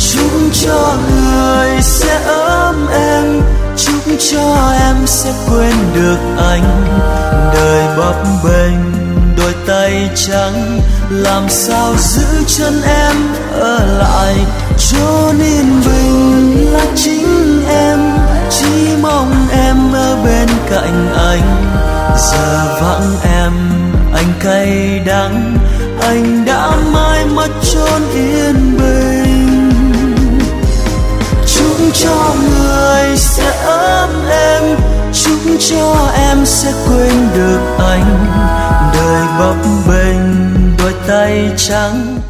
chúc cho người sẽ ấm em, chúc cho em sẽ quên được anh. Đời bấp bênh đôi tay trắng, làm sao giữ chân em ở lại. Chốn yên bình là chính em, chỉ mong em ở bên cạnh anh. Giờ vắng em, anh cay đắng, anh đã mãi mất chốn yên bình. Chúc cho người sẽ ấm em, chúc cho em sẽ quên được anh. Đời bấp bênh đôi tay trắng,